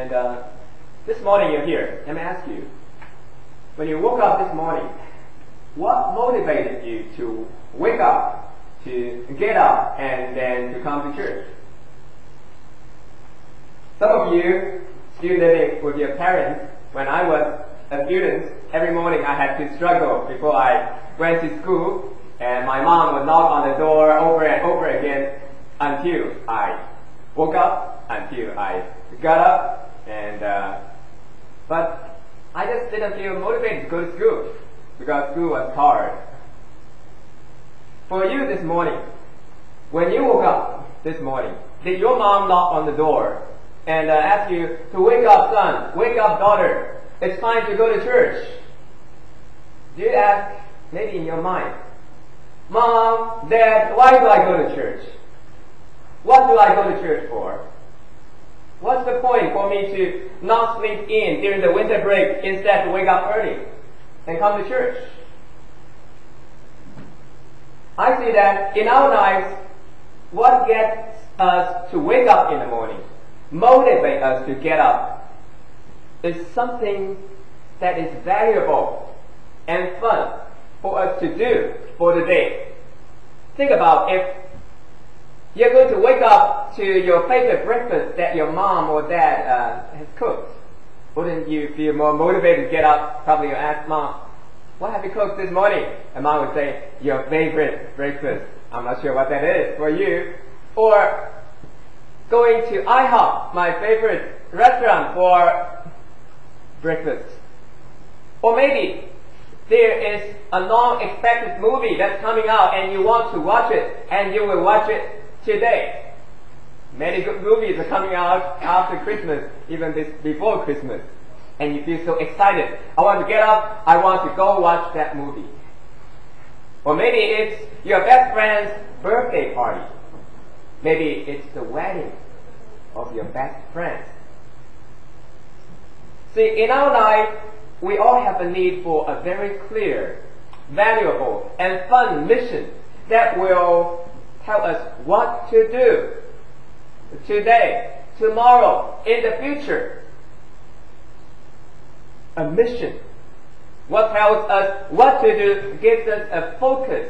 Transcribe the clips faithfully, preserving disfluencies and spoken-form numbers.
And uh, this morning you're here. Let me ask you, when you woke up this morning, what motivated you to wake up, to get up, and then to come to church? Some of you still living with your parents. When I was a student, every morning I had to struggle before I went to school, and my mom would knock on the door over and over again until I woke up, until I got up, and uh, but I just didn't feel motivated to go to school because school was hard. For you this morning, when you woke up this morning, did your mom knock on the door and uh, ask you to wake up, son, wake up, daughter, it's time to go to church? Do you ask, maybe in your mind, Mom, Dad, why do I go to church? What do I go to church for? What's the point for me to not sleep in during the winter break instead to wake up early and come to church? I see that in our lives, what gets us to wake up in the morning, motivate us to get up, is something that is valuable and fun for us to do for the day. Think about if you're going to wake up to your favorite breakfast that your mom or dad uh, has cooked. Wouldn't you feel more motivated to get up? Probably you'll ask Mom, what have you cooked this morning? And Mom would say, your favorite breakfast. I'm not sure what that is for you. Or going to IHOP, my favorite restaurant, for breakfast. Or maybe there is a non-expected movie that's coming out and you want to watch it, and you will watch it today. Many good movies are coming out after Christmas, even this, before Christmas. And you feel so excited. I want to get up, I want to go watch that movie. Or maybe it's your best friend's birthday party. Maybe it's the wedding of your best friend. See, in our life, we all have a need for a very clear, valuable, and fun mission that will tell us what to do today, tomorrow, in the future. A mission. What tells us what to do gives us a focus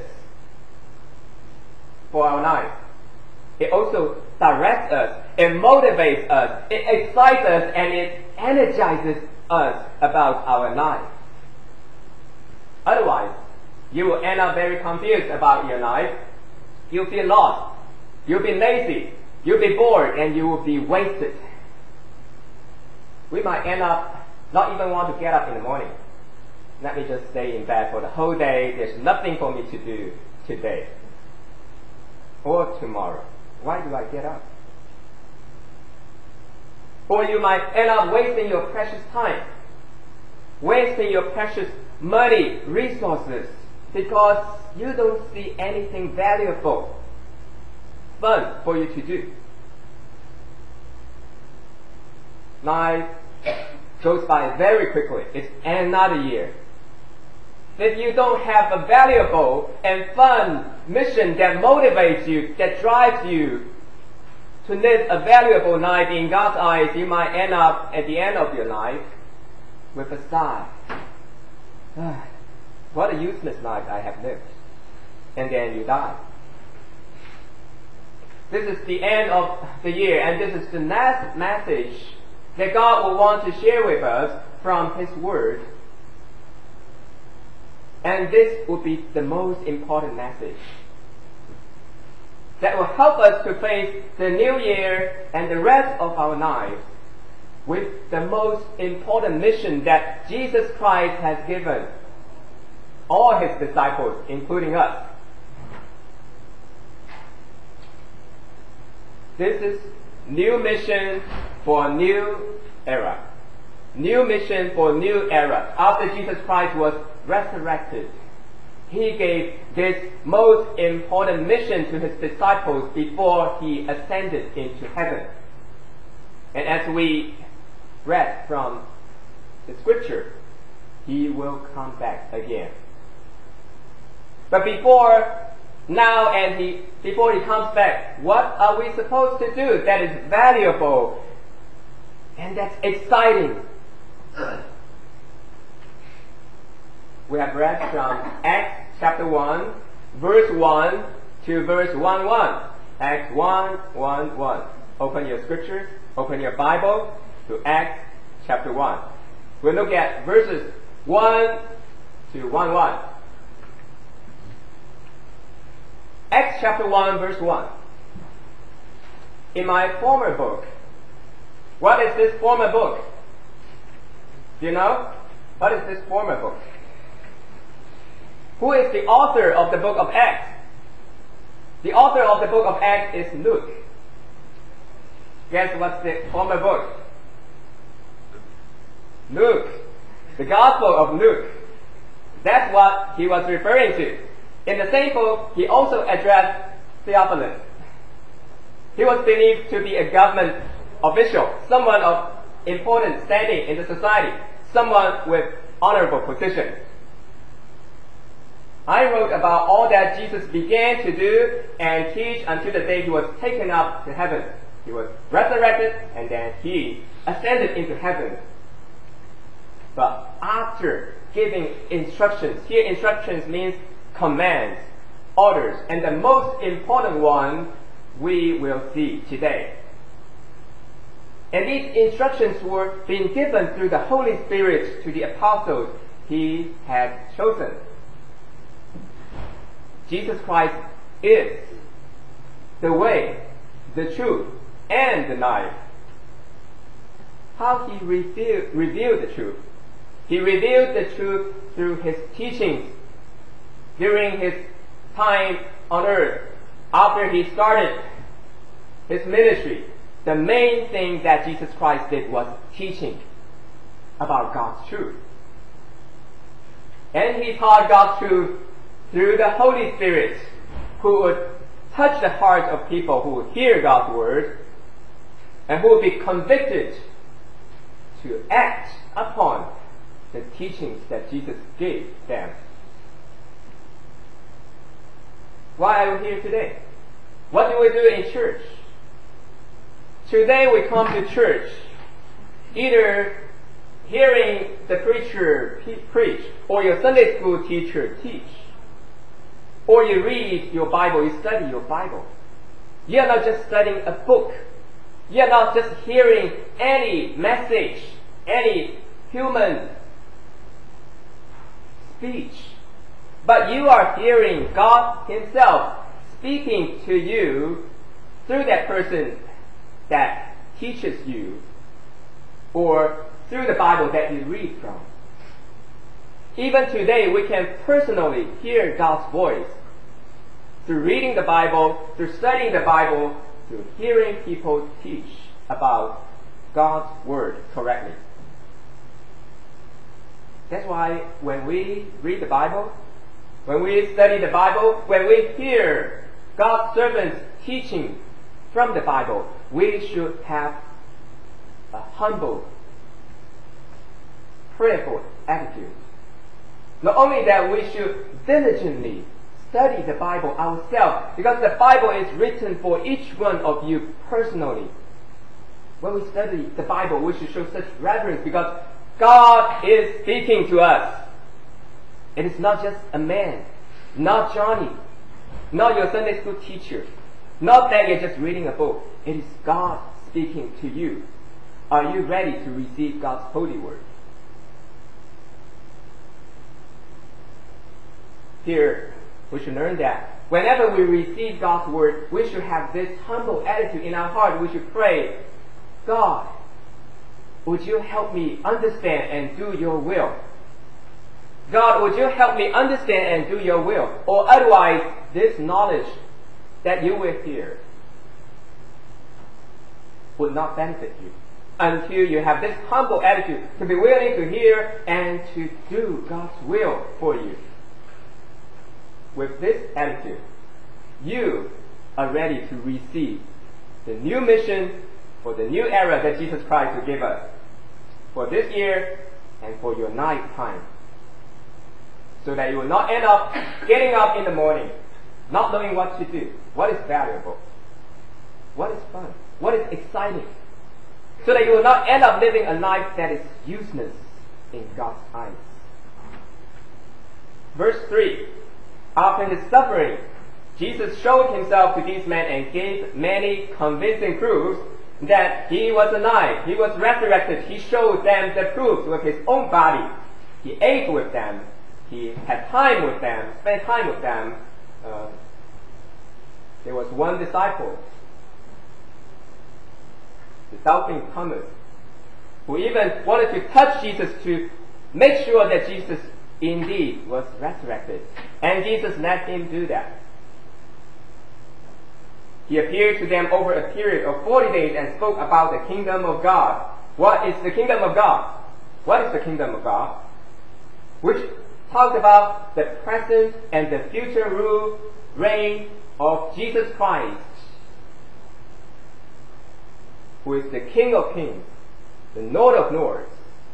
for our life. It also directs us, it motivates us, it excites us, and it energizes us about our life. Otherwise, you will end up very confused about your life. You'll feel lost. You'll be lazy. You'll be bored, and you will be wasted. We might end up not even want to get up in the morning. Let me just stay in bed for the whole day. There's nothing for me to do today or tomorrow. Why do I get up? Or you might end up wasting your precious time, wasting your precious money, resources, because you don't see anything valuable, fun for you to do. Life goes by very quickly. It's another year. If you don't have a valuable and fun mission that motivates you, that drives you to live a valuable life in God's eyes, you might end up at the end of your life with a sigh. What a useless life I have lived. And then you die. This is the end of the year, and this is the last message that God will want to share with us from His Word. And this will be the most important message that will help us to face the new year and the rest of our lives with the most important mission that Jesus Christ has given all His disciples, including us. This is new mission for a new era. New mission for a new era. After Jesus Christ was resurrected, He gave this most important mission to His disciples before He ascended into heaven. And as we read from the scripture, He will come back again. But before now and he, before He comes back, what are we supposed to do that is valuable And that's exciting. We have read from Acts chapter one, verse one to verse one one. Acts one, one, one. Open your scriptures, open your Bible to Acts chapter one. We'll look at verses one to one one. Acts chapter one, verse one. In my former book. What is this former book? Do you know? What is this former book? Who is the author of the book of Acts? The author of the book of Acts is Luke. Guess what's the former book? Luke. The Gospel of Luke. That's what he was referring to. In the same book, he also addressed Theophilus. He was believed to be a government official, someone of important standing in the society, someone with honorable position. I wrote about all that Jesus began to do and teach until the day he was taken up to heaven. He was resurrected and then he ascended into heaven. But after giving instructions, here instructions means commands, orders, and the most important one we will see today. And these instructions were being given through the Holy Spirit to the apostles he had chosen. Jesus Christ is the way, the truth, and the life. How he revealed, revealed the truth? He revealed the truth through his teachings during his time on earth. After he started his ministry, the main thing that Jesus Christ did was teaching about God's truth. And he taught God's truth through the Holy Spirit, who would touch the hearts of people who would hear God's word and who would be convicted to act upon the teachings that Jesus gave them. Why are we here today? What do we do in church? Today we come to church either hearing the preacher preach or your Sunday school teacher teach. Or you read your Bible, you study your Bible. You are not just studying a book. You are not just hearing any message, any human speech. But you are hearing God Himself speaking to you through that person that teaches you, or through the Bible that you read from. Even today, we can personally hear God's voice through reading the Bible, through studying the Bible, through hearing people teach about God's Word correctly. That's why when we read the Bible, when we study the Bible, when we hear God's servants teaching from the Bible, we should have a humble, prayerful attitude. Not only that, we should diligently study the Bible ourselves, because the Bible is written for each one of you personally. When we study the Bible, we should show such reverence, because God is speaking to us. It is not just a man, not Johnny, not your Sunday school teacher, not that you're just reading a book. It is God speaking to you. Are you ready to receive God's holy word? Here, we should learn that whenever we receive God's word, we should have this humble attitude in our heart. We should pray, God, would you help me understand and do your will? God, would you help me understand and do your will? Or otherwise, this knowledge that you will hear would not benefit you until you have this humble attitude to be willing to hear and to do God's will for you. With this attitude, you are ready to receive the new mission for the new era that Jesus Christ will give us for this year and for your night time. So that you will not end up getting up in the morning, not knowing what to do. What is valuable? What is fun? What is exciting? so that you will not end up living a life that is useless in God's eyes. Verse three. After his suffering, Jesus showed himself to these men and gave many convincing proofs that he was alive, he was resurrected. He showed them the proofs with his own body. He ate with them, he had time with them, spent time with them. Uh, there was one disciple, the doubting Thomas, who even wanted to touch Jesus to make sure that Jesus indeed was resurrected. And Jesus let him do that. He appeared to them over a period of forty days and spoke about the kingdom of God. What is the kingdom of God? What is the kingdom of God? Which talks about the present and the future rule, reign of Jesus Christ, who is the King of kings, the Lord of lords.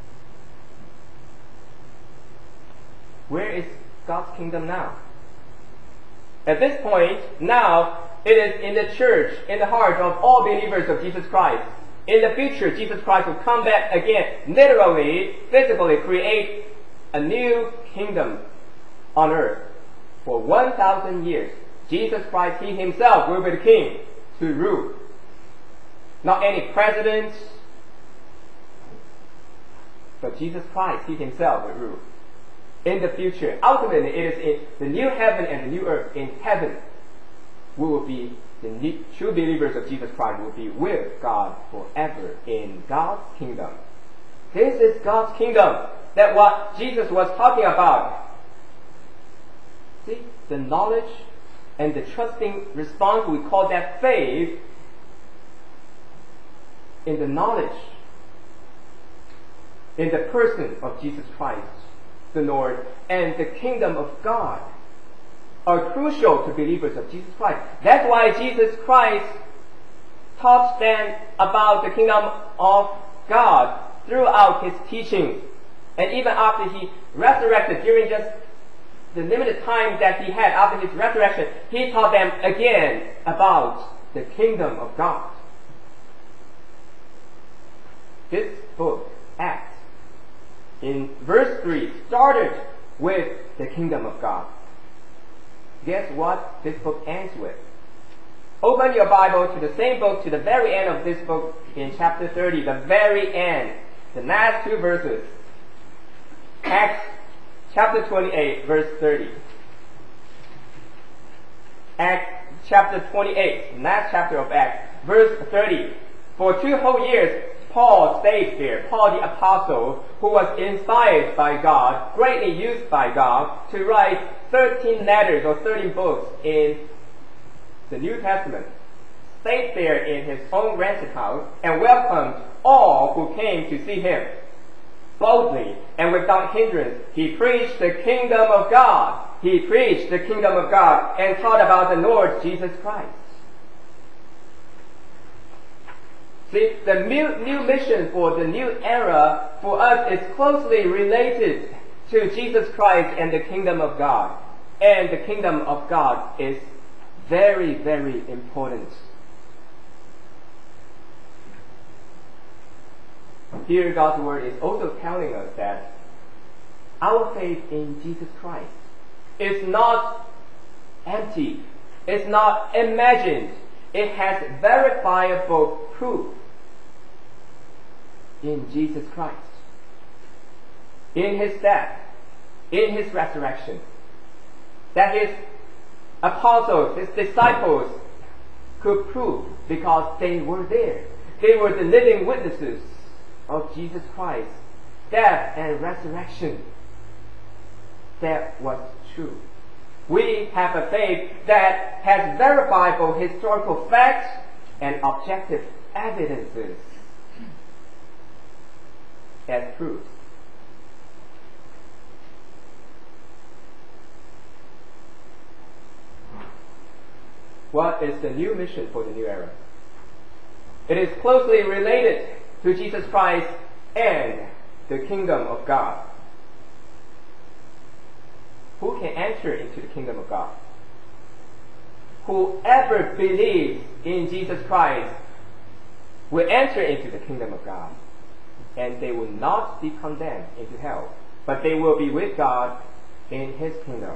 Where is God's kingdom now? At this point, now, it is in the church, in the heart of all believers of Jesus Christ. In the future, Jesus Christ will come back again, literally, physically create a new kingdom on earth. For one thousand years, Jesus Christ, He Himself will be the king to rule. Not any president, but Jesus Christ, He Himself will rule. In the future, ultimately, it is in the new heaven and the new earth. In heaven, we will be, the new, true believers of Jesus Christ will be with God forever in God's kingdom. This is God's kingdom, that what Jesus was talking about. See, the knowledge and the trusting response, we call that faith in the knowledge, in the person of Jesus Christ, the Lord, and the kingdom of God are crucial to believers of Jesus Christ. That's why Jesus Christ taught them about the kingdom of God throughout His teachings. And even after He resurrected, during just the limited time that He had after His resurrection, He taught them again about the kingdom of God. This book, Acts, in verse three, started with the kingdom of God. Guess what this book ends with? Open your Bible to the same book, to the very end of this book in chapter thirty, the very end, the last two verses. Acts chapter twenty-eight, verse thirty. Acts chapter twenty-eight, last chapter of Acts, verse thirty. For two whole years, Paul stayed there, Paul the apostle, who was inspired by God, greatly used by God, to write thirteen letters or thirteen books in the New Testament, stayed there in his own rented house and welcomed all who came to see him. Boldly and without hindrance, he preached the kingdom of God. He preached the kingdom of God and taught about the Lord Jesus Christ. See, the new, new mission for the new era for us is closely related to Jesus Christ and the kingdom of God. And the kingdom of God is very, very important. Here God's word is also telling us that our faith in Jesus Christ is not empty. It's not imagined. It has verifiable proof in Jesus Christ, in His death, in His resurrection, that His apostles, His disciples could prove because they were there. They were the living witnesses of Jesus Christ's death and resurrection. That was true. We have a faith that has verifiable historical facts and objective evidences as proof. What is the new mission for the new era? It is closely related to Jesus Christ and the kingdom of God. Who can enter into the kingdom of God? Whoever believes in Jesus Christ will enter into the kingdom of God, and they will not be condemned into hell, but they will be with God in His kingdom.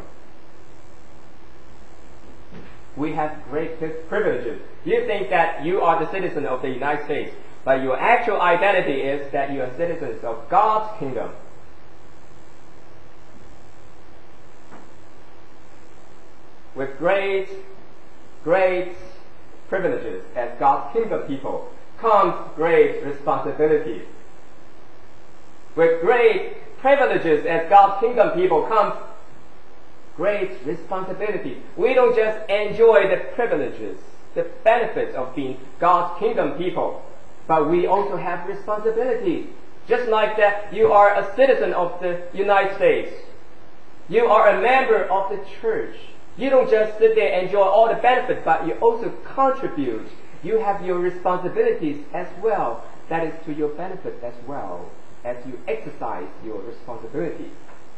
We have great privileges. You think that you are the citizen of the United States, but your actual identity is that you are citizens of God's kingdom. With great, great privileges as God's kingdom people comes great responsibility. With great privileges as God's kingdom people comes great responsibility. We don't just enjoy the privileges, the benefits of being God's kingdom people, but we also have responsibilities. Just like that, you are a citizen of the United States. You are a member of the church. You don't just sit there and enjoy all the benefits, but you also contribute. You have your responsibilities as well. That is to your benefit as well, as you exercise your responsibilities.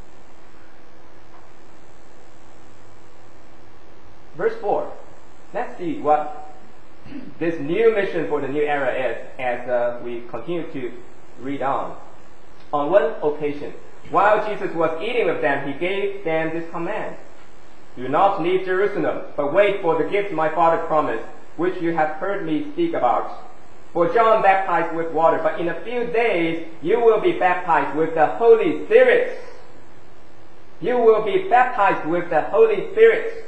Verse four. Let's see what this new mission for the new era is as uh, we continue to read on. On one occasion, while Jesus was eating with them, He gave them this command: "Do not leave Jerusalem, but wait for the gift my Father promised, which you have heard me speak about. For John baptized with water, but in a few days you will be baptized with the Holy Spirit." You will be baptized with the Holy Spirit.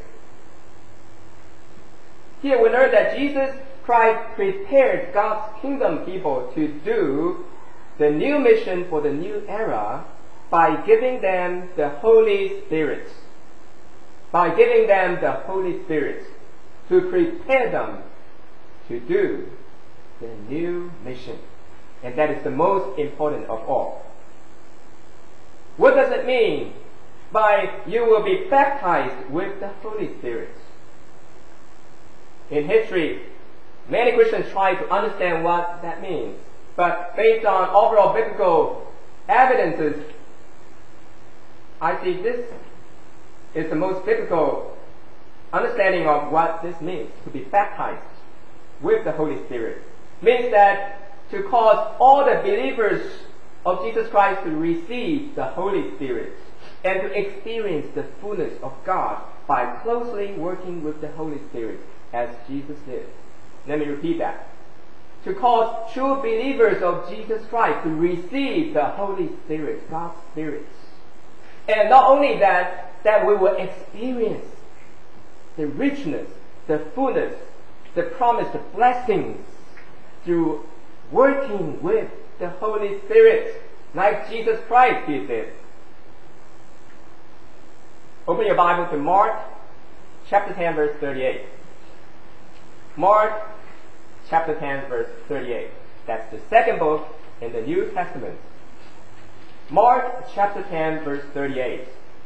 Here we learn that Jesus Christ prepared God's kingdom people to do the new mission for the new era by giving them the Holy Spirit. By giving them the Holy Spirit to prepare them to do the new mission. And that is the most important of all. What does it mean by you will be baptized with the Holy Spirit? In history, many Christians try to understand what that means. But based on overall biblical evidences, I see this is the most biblical understanding of what this means, to be baptized with the Holy Spirit. Means that to cause all the believers of Jesus Christ to receive the Holy Spirit and to experience the fullness of God by closely working with the Holy Spirit as Jesus did. Let me repeat that. To cause true believers of Jesus Christ to receive the Holy Spirit, God's Spirit. And not only that, that we will experience the richness, the fullness, the promised blessings through working with the Holy Spirit, like Jesus Christ did it. Open your Bible to Mark chapter ten, verse thirty-eight. Mark chapter ten, verse thirty-eight. That's the second book in the New Testament. Mark chapter ten, verse thirty-eight.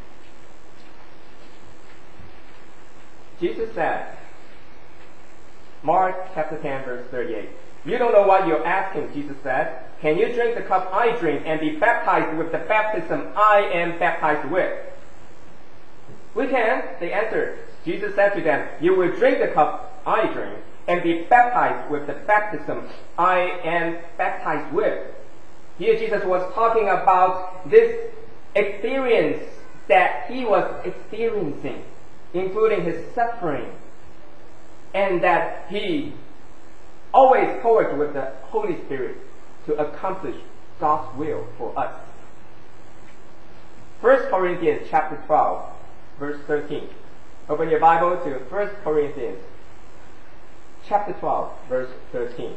Jesus said, Mark chapter ten, verse thirty-eight. "You don't know what you're asking," Jesus said. "Can you drink the cup I drink and be baptized with the baptism I am baptized with?" "We can," they answered. Jesus said to them, "You will drink the cup I drink and be baptized with the baptism I am baptized with." Here Jesus was talking about this experience that He was experiencing, including His suffering, and that He always co-worked with the Holy Spirit to accomplish God's will for us. First Corinthians chapter twelve, verse thirteen. Open your Bible to First Corinthians chapter twelve, verse thirteen.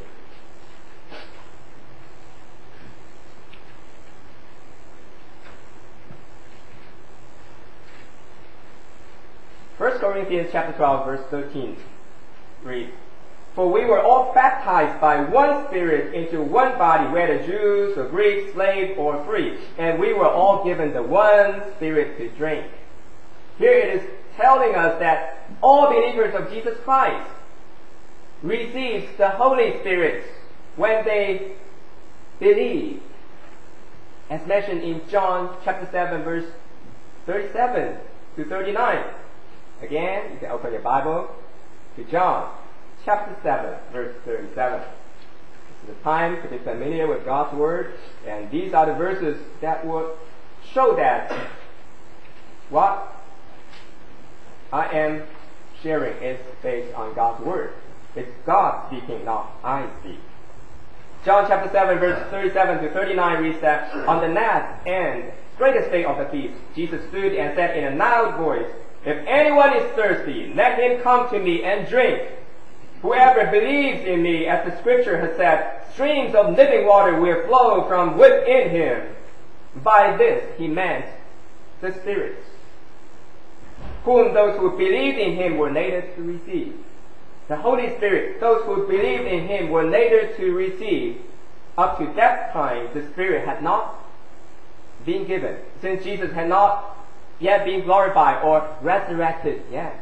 First Corinthians chapter twelve, verse thirteen reads, "For we were all baptized by one Spirit into one body, whether Jews or Greeks, slave or free, and we were all given the one Spirit to drink." Here it is telling us that all believers of Jesus Christ receives the Holy Spirit when they believe, as mentioned in John chapter seven, verse thirty-seven to thirty-nine. Again, you can open your Bible to John chapter seven, verse thirty-seven. This It's time to be familiar with God's Word, and these are the verses that would show that what I am sharing is based on God's Word. It's God speaking, not I speak. John chapter seven, verse thirty-seven to thirty-nine reads that, on the last and greatest day of the feast, Jesus stood and said in a loud voice, if anyone is thirsty, let him come to me and drink. Whoever believes in me, as the scripture has said, streams of living water will flow from within him. By this he meant the Spirit, whom those who believed in him were later to receive. The Holy Spirit, those who believed in him were later to receive. Up to that time, the Spirit had not been given, since Jesus had not yet been glorified or resurrected yet.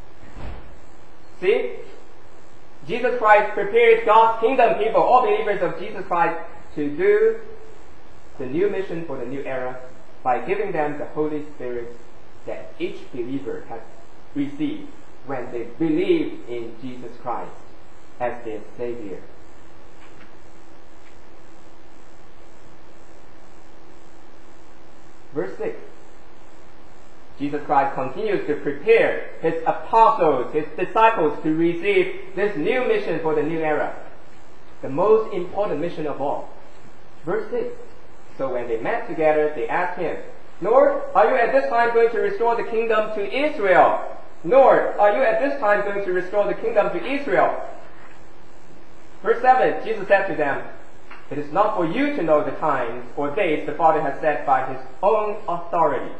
See? Jesus Christ prepared God's kingdom people, all believers of Jesus Christ, to do the new mission for the new era by giving them the Holy Spirit that each believer has received when they believe in Jesus Christ as their Savior. Verse six. Jesus Christ continues to prepare his apostles, his disciples to receive this new mission for the new era. The most important mission of all. Verse six. So when they met together, they asked him, Lord, are you at this time going to restore the kingdom to Israel? Lord, are you at this time going to restore the kingdom to Israel? Verse seven, Jesus said to them, it is not for you to know the times or days the Father has set by his own authority.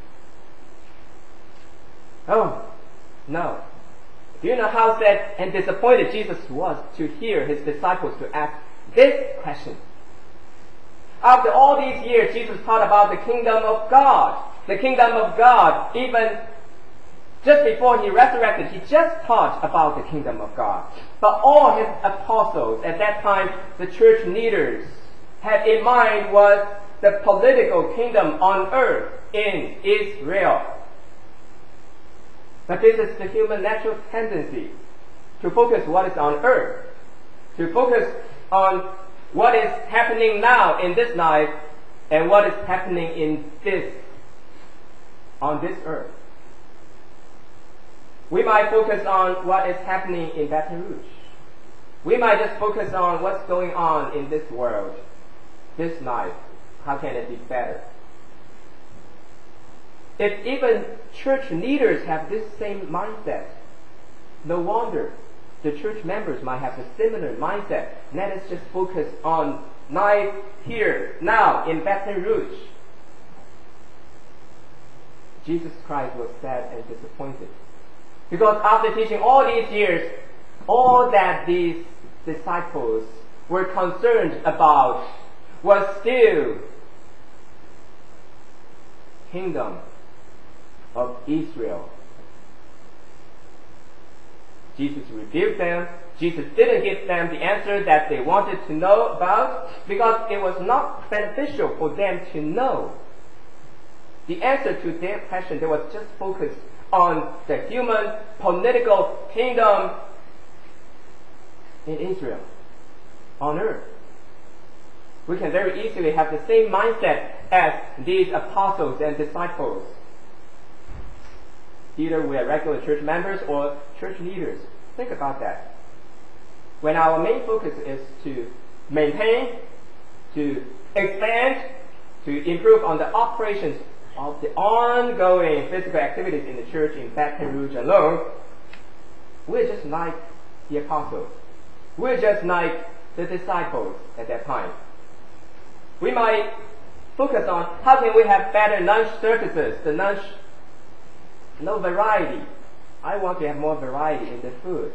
Oh, no. Do you know how sad and disappointed Jesus was to hear his disciples to ask this question? After all these years, Jesus taught about the kingdom of God. The kingdom of God, even just before he resurrected, he just taught about the kingdom of God. But all his apostles, at that time, the church leaders, had in mind was the political kingdom on earth in Israel. But this is the human natural tendency to focus what is on earth, to focus on what is happening now in this life and what is happening in this, on this earth. We might focus on what is happening in Baton Rouge. We might just focus on what's going on in this world, this life. How can it be better? If even church leaders have this same mindset, no wonder the church members might have a similar mindset. Let us just focus on life here, now, in Baton Rouge. Jesus Christ was sad and disappointed. Because after teaching all these years, all that these disciples were concerned about was still kingdom of Israel. Jesus rebuked them. Jesus didn't give them the answer that they wanted to know about because it was not beneficial for them to know. The answer to their question, they was just focused on the human political kingdom in Israel, on earth. We can very easily have the same mindset as these apostles and disciples. Either we are regular church members or church leaders. Think about that. When our main focus is to maintain, to expand, to improve on the operations of the ongoing physical activities in the church in Baton Rouge alone, we're just like the apostles. We're just like the disciples at that time. We might focus on how can we have better lunch services, the lunch, no variety. I want to have more variety in the food.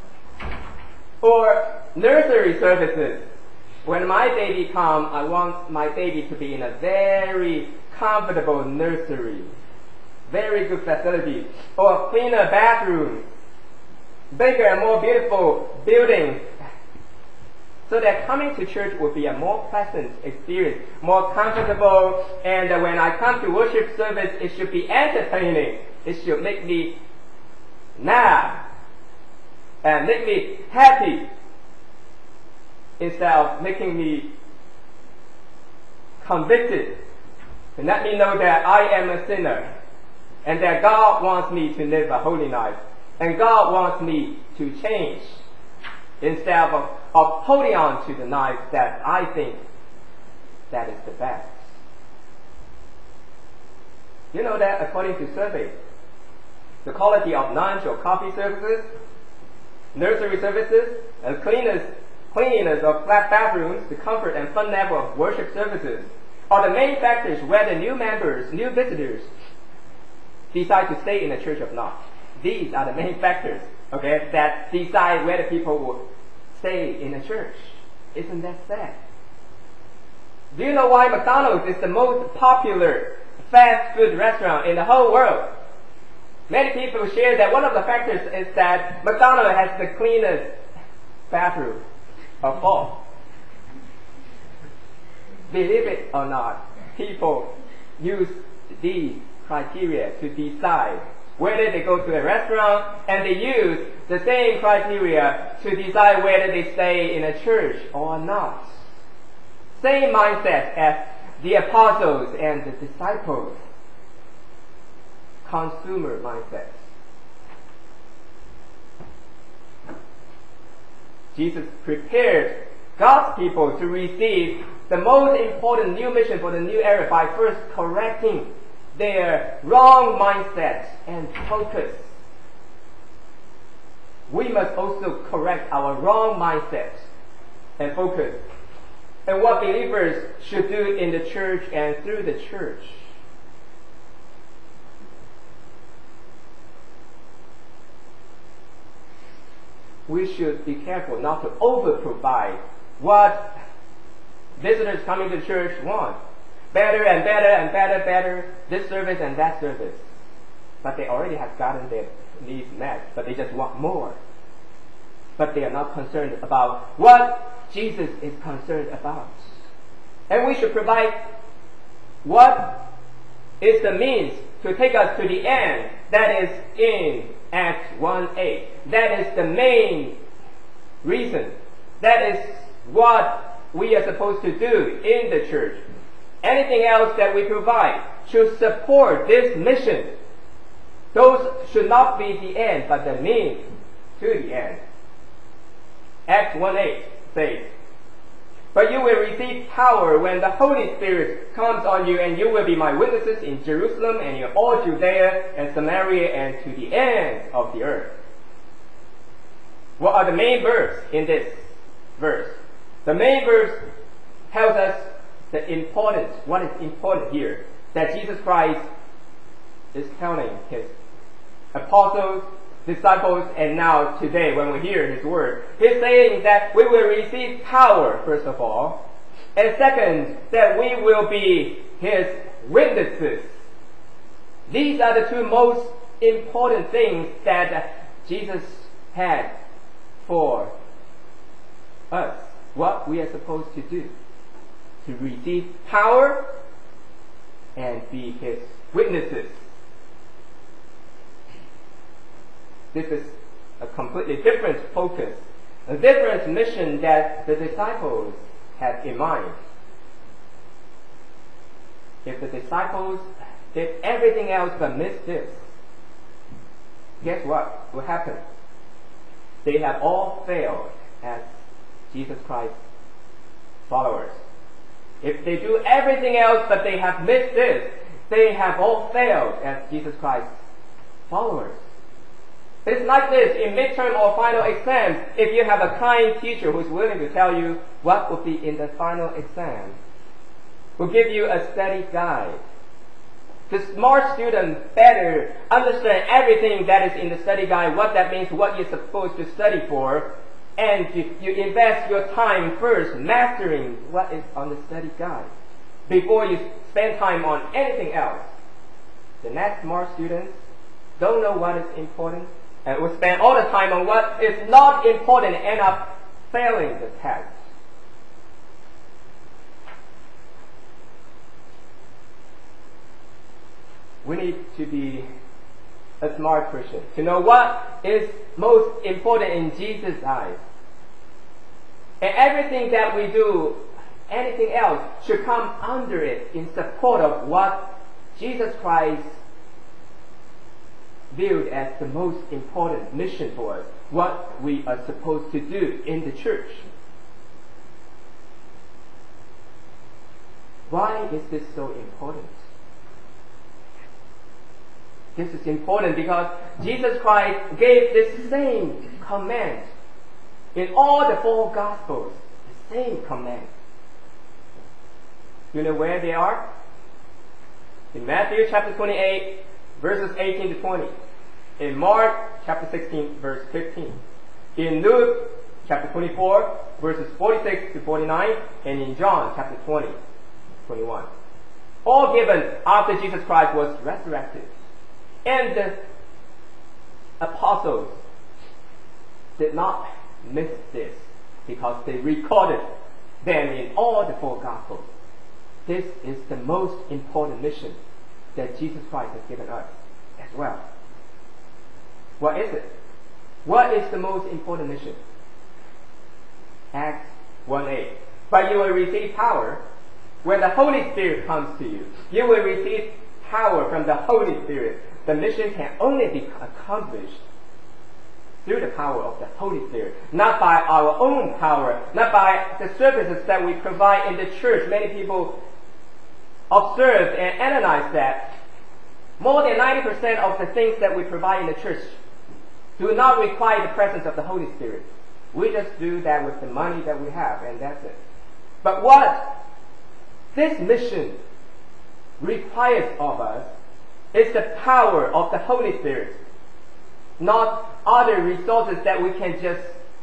Or nursery services. When my baby comes, I want my baby to be in a very comfortable nursery, very good facilities, or cleaner bathrooms, bigger and more beautiful buildings, so that coming to church will be a more pleasant experience, more comfortable, and uh, when I come to worship service, it should be entertaining. It should make me laugh and make me happy. instead of making me convicted, and let me know that I am a sinner, and that God wants me to live a holy life, and God wants me to change, instead of, of holding on to the life that I think that is the best. You know that according to surveys, the quality of lunch or coffee services, nursery services, and cleanliness, cleanliness of flat bathrooms, the comfort and fun level of worship services are the main factors whether new members, new visitors decide to stay in the church or not. These are the main factors, okay, that decide whether people will stay in the church. Isn't that sad? Do you know why McDonald's is the most popular fast food restaurant in the whole world? Many people share that one of the factors is that McDonald's has the cleanest bathroom of all. Believe it or not, people use these criteria to decide whether they go to a restaurant, and they use the same criteria to decide whether they stay in a church or not. Same mindset as the apostles and the disciples. Consumer mindset. Jesus prepared God's people to receive the most important new mission for the new era by first correcting their wrong mindset and focus. We must also correct our wrong mindset and focus, and what believers should do in the church and through the church. We should be careful not to over-provide what visitors coming to church want. Better and better and better, better, this service and that service. But they already have gotten their needs met, but they just want more. But they are not concerned about what Jesus is concerned about. And we should provide what is the means to take us to the end. That is in Acts one eight. That is the main reason. That is what we are supposed to do in the church. Anything else that we provide should support this mission. Those should not be the end, but the means to the end. Acts one eight says, "But you will receive power when the Holy Spirit comes on you, and you will be my witnesses in Jerusalem and in all Judea and Samaria and to the ends of the earth." What are the main verbs in this verse? The main verse tells us the importance, what is important here, that Jesus Christ is telling his apostles, disciples, and now today when we hear his word. He's saying that we will receive power, first of all, and second, that we will be his witnesses. These are the two most important things that Jesus had for us, what we are supposed to do. To receive power and be his witnesses. This is a completely different focus, a different mission that the disciples had in mind. If the disciples did everything else but missed this, guess what will happen? They have all failed as Jesus Christ's followers. If they do everything else but they have missed this, they have all failed as Jesus Christ's followers. It's like this in midterm or final exams. If you have a kind teacher who's willing to tell you what will be in the final exam, will give you a study guide. The smart student better understand everything that is in the study guide, what that means, what you're supposed to study for, and you, you invest your time first mastering what is on the study guide before you spend time on anything else. The next smart students don't know what is important and will spend all the time on what is not important and end up failing the test. We need to be a smart Christian, to know what is most important in Jesus' eyes. And everything that we do, anything else, should come under it in support of what Jesus Christ viewed as the most important mission for us, what we are supposed to do in the church. Why is this so important? This is important because Jesus Christ gave this same command in all the four Gospels. The same command. You know where they are? In Matthew chapter twenty-eight, verses eighteen to twenty. In Mark chapter sixteen, verse fifteen. In Luke chapter twenty-four, verses forty-six to forty-nine. And in John chapter twenty, twenty-one. All given after Jesus Christ was resurrected. And the apostles did not miss this because they recorded them in all the four Gospels. This is the most important mission that Jesus Christ has given us as well. What is it? What is the most important mission? Acts one eight. But you will receive power when the Holy Spirit comes to you. You will receive power from the Holy Spirit. The mission can only be accomplished through the power of the Holy Spirit, not by our own power, not by the services that we provide in the church. Many people observe and analyze that more than ninety percent of the things that we provide in the church do not require the presence of the Holy Spirit. We just do that with the money that we have, and that's it. But what this mission requires of us is the power of the Holy Spirit, not other resources that we can just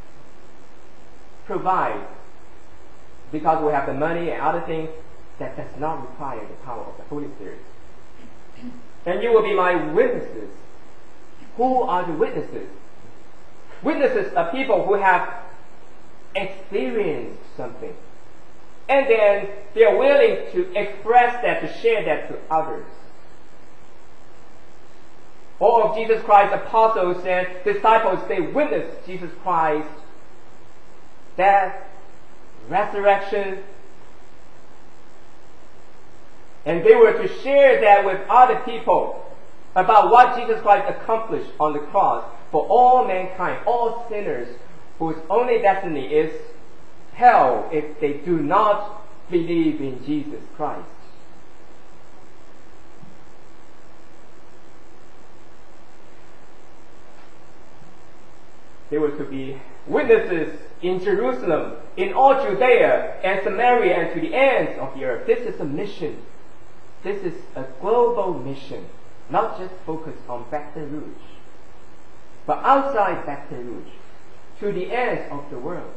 provide because we have the money and other things. That does not require the power of the Holy Spirit. And you will be my witnesses. Who are the witnesses? Witnesses are people who have experienced something, and then they are willing to express that, to share that to others. All of Jesus Christ's apostles and disciples, they witnessed Jesus Christ's death, resurrection, and they were to share that with other people about what Jesus Christ accomplished on the cross for all mankind, all sinners whose only destiny is hell if they do not believe in Jesus Christ. They were to be witnesses in Jerusalem, in all Judea and Samaria, and to the ends of the earth. This is a mission. This is a global mission, not just focused on Baton Rouge, but outside Baton Rouge, to the ends of the world.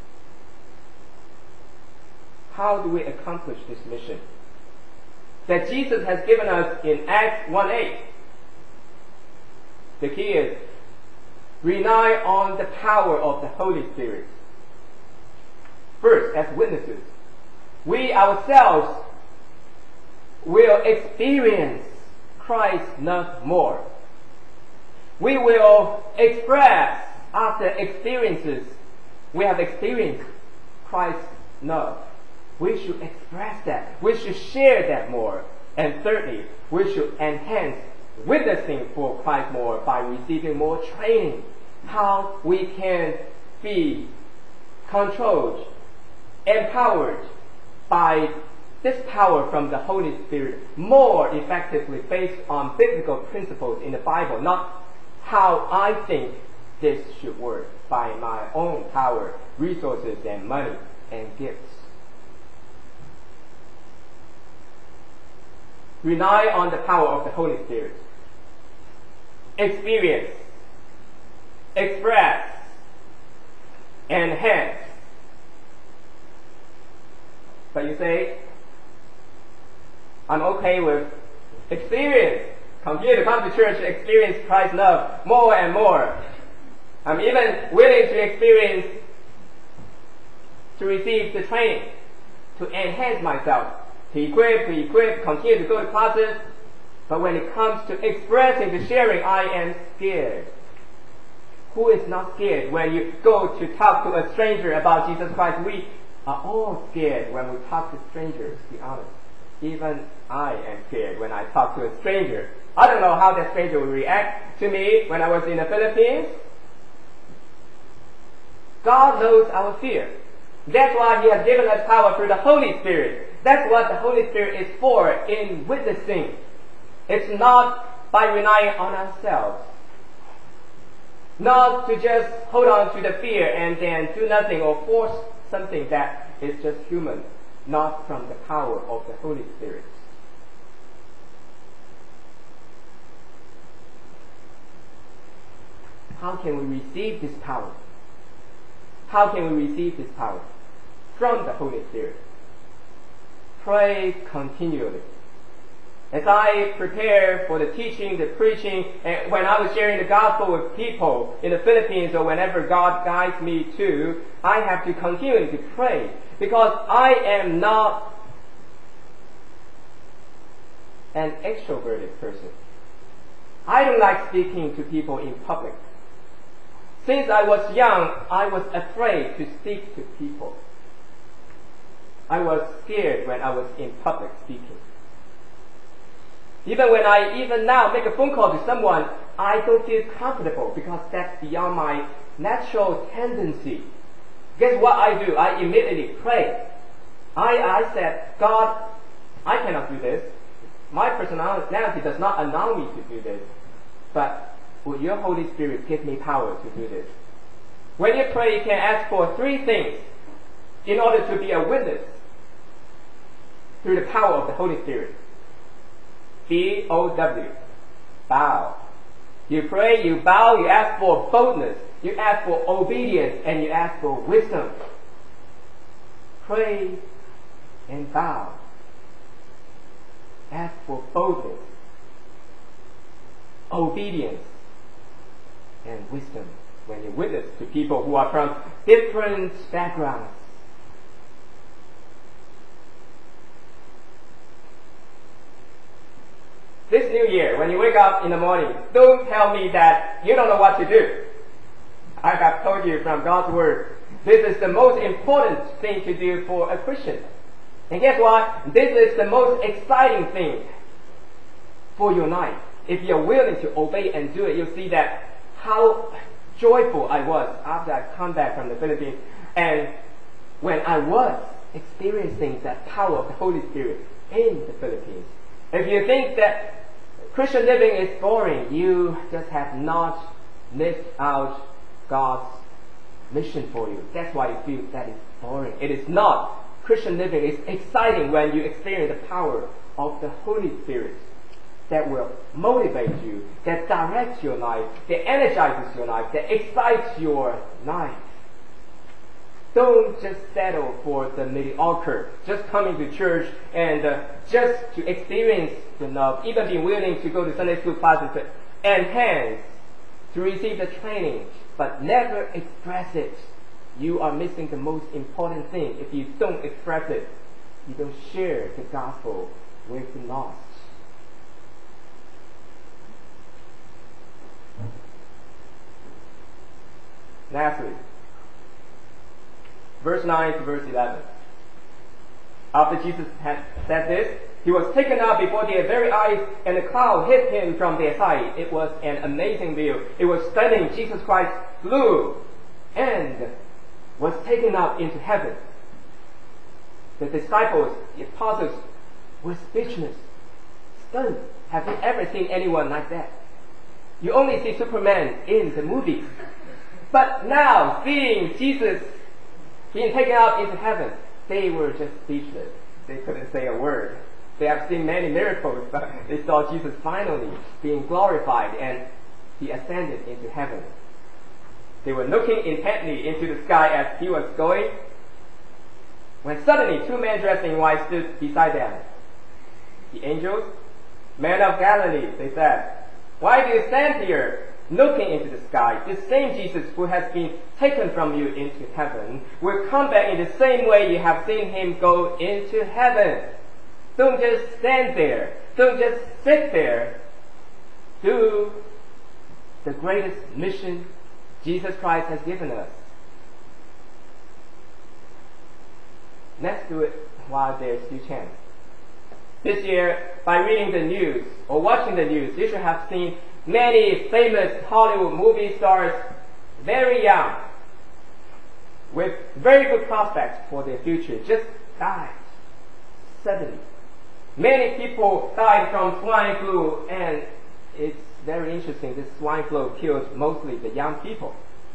How do we accomplish this mission that Jesus has given us in Acts one eight? The key is rely on the power of the Holy Spirit. First, as witnesses, we ourselves will experience Christ's love more. We will express, after experiences we have experienced Christ's love, we should express that. We should share that more. And thirdly, we should enhance witnessing for Christ more by receiving more training, how we can be controlled, empowered by this power from the Holy Spirit more effectively based on biblical principles in the Bible, not how I think this should work by my own power, resources, and money and gifts. Rely on the power of the Holy Spirit. Experience, express, enhance. But you say, I'm okay with experience. Continue to come to church to experience Christ's love more and more. I'm even willing to experience, to receive the training, to enhance myself, to equip, to equip, continue to go to classes. But when it comes to expressing, to sharing, I am scared. Who is not scared when you go to talk to a stranger about Jesus Christ? We are all scared when we talk to strangers, to be honest. Even I am scared when I talk to a stranger. I don't know how that stranger will react to me when I was in the Philippines. God knows our fear. That's why He has given us power through the Holy Spirit. That's what the Holy Spirit is for in witnessing. It's not by relying on ourselves. Not to just hold on to the fear and then do nothing or force something that is just human, not from the power of the Holy Spirit. How can we receive this power? How can we receive this power? From the Holy Spirit. Pray continually. As I prepare for the teaching, the preaching, and when I was sharing the gospel with people in the Philippines or whenever God guides me to, I have to continue to pray because I am not an extroverted person. I don't like speaking to people in public. Since I was young, I was afraid to speak to people. I was scared when I was in public speaking. Even when I, even now, make a phone call to someone, I don't feel comfortable because that's beyond my natural tendency. Guess what I do? I immediately pray. I, I said, God, I cannot do this. My personality does not allow me to do this. But will your Holy Spirit give me power to do this? When you pray, you can ask for three things in order to be a witness through the power of the Holy Spirit. B O W. Bow. You pray, you bow, you ask for boldness, you ask for obedience, and you ask for wisdom. Pray and bow. Ask for boldness, obedience, and wisdom when you witness to people who are from different backgrounds. This new year, when you wake up in the morning, don't tell me that you don't know what to do. I have told you from God's Word, this is the most important thing to do for a Christian. And guess what? This is the most exciting thing for your life. If you're willing to obey and do it, you'll see that how joyful I was after I come back from the Philippines. And when I was experiencing the power of the Holy Spirit in the Philippines. If you think that Christian living is boring, you just have not lived out God's mission for you. That's why you feel that it's boring. It is not. Christian living is exciting when you experience the power of the Holy Spirit that will motivate you, that directs your life, that energizes your life, that excites your life. Don't just settle for the mediocre, just coming to church and uh, just to experience the love, even being willing to go to Sunday school classes and hands to receive the training, but never express it. You are missing the most important thing. If you don't express it, you don't share the gospel with the lost. Lastly, verse nine to verse eleven. After Jesus had said this, he was taken up before their very eyes, and a cloud hid him from their sight. It was an amazing view. It was stunning. Jesus Christ flew and was taken up into heaven. The disciples, the apostles, were speechless, stunned. Have you ever seen anyone like that? You only see Superman in the movies. But now, seeing Jesus being taken up into heaven, they were just speechless. They couldn't say a word. They have seen many miracles, but they saw Jesus finally being glorified and he ascended into heaven. They were looking intently into the sky as he was going, when suddenly two men dressed in white stood beside them. The angels, "Men of Galilee," they said, "why do you stand here looking into the sky? This same Jesus who has been taken from you into heaven will come back in the same way you have seen him go into heaven." Don't just stand there. Don't just sit there. Do the greatest mission Jesus Christ has given us. Let's do it while there's still chance. This year, by reading the news or watching the news, you should have seen many famous Hollywood movie stars, very young, with very good prospects for their future, just died suddenly. Many people died from swine flu, and it's very interesting. This swine flu kills mostly the young people.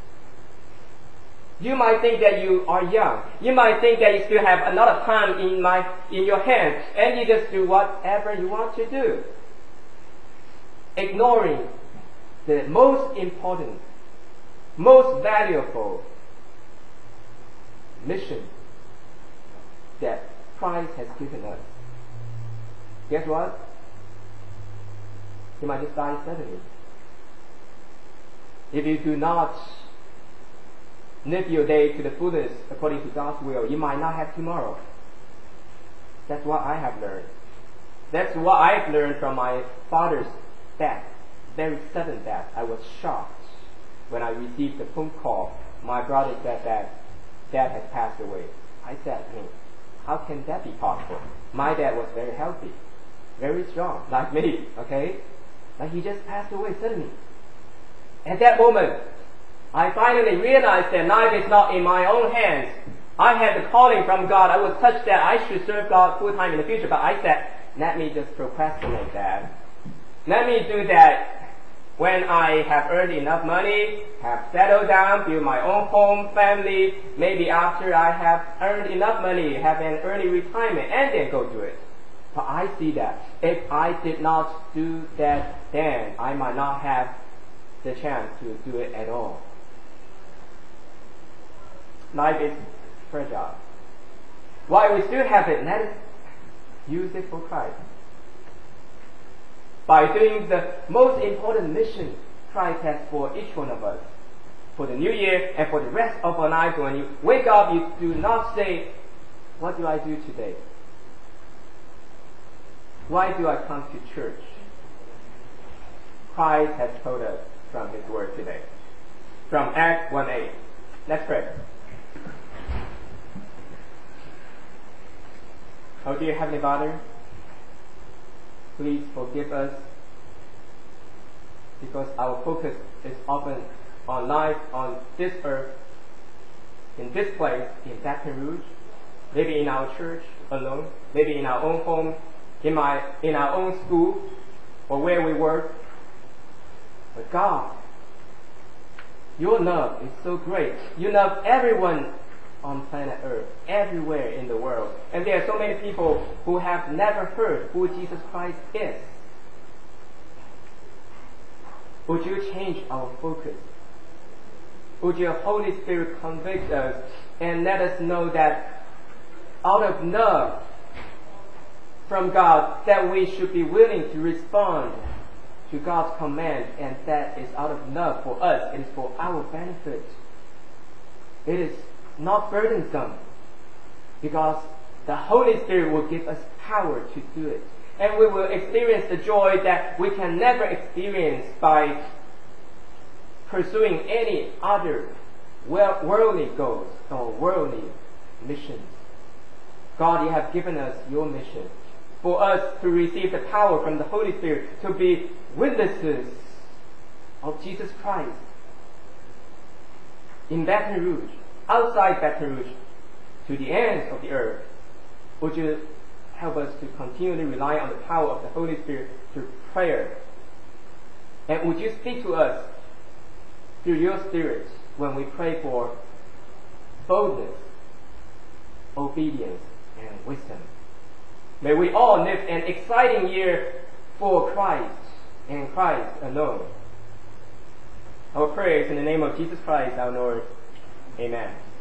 You might think that you are young. You might think that you still have a lot of time in my in your hands, and you just do whatever you want to do, ignoring the most important, most valuable mission that Christ has given us. Guess what? You might just die suddenly. If you do not live your day to the fullness according to God's will, you might not have tomorrow. That's what I have learned. That's what I've learned from my father's death, very sudden death. I was shocked when I received the phone call. My brother said that dad has passed away. I said, I mean, how can that be possible? My dad was very healthy, very strong, like me, okay? But he just passed away suddenly. At that moment, I finally realized that life is not in my own hands. I had the calling from God. I was touched that I should serve God full time in the future, but I said, let me just procrastinate that. Let me do that when I have earned enough money, have settled down, build my own home, family, maybe after I have earned enough money, have an early retirement, and then go do it. But I see that if I did not do that then, I might not have the chance to do it at all. Life is fragile. While we still have it, let us use it for Christ. By doing the most important mission Christ has for each one of us, for the new year and for the rest of our lives, when you wake up, you do not say, what do I do today? Why do I come to church? Christ has told us from His Word today. From Acts one eight. Let's pray. Oh dear Heavenly Father, please forgive us because our focus is often on life on this earth, in this place, in Baton Rouge, maybe in our church alone, maybe in our own home, in, my, in our own school, or where we work. But God, your love is so great. You love everyone on planet Earth, everywhere in the world. And there are so many people who have never heard who Jesus Christ is. Would you change our focus? Would your Holy Spirit convict us and let us know that out of love from God, that we should be willing to respond to God's command, and that is out of love for us. It is for our benefit. It is not burdensome, because the Holy Spirit will give us power to do it, and we will experience the joy that we can never experience by pursuing any other worldly goals or worldly missions. God, you have given us your mission for us to receive the power from the Holy Spirit to be witnesses of Jesus Christ in Baton Rouge, outside Baton Rouge, to the ends of the earth. Would you help us to continually rely on the power of the Holy Spirit through prayer? And would you speak to us through your Spirit when we pray for boldness, obedience, and wisdom? May we all live an exciting year for Christ and Christ alone. Our prayer is in the name of Jesus Christ our Lord. Amen.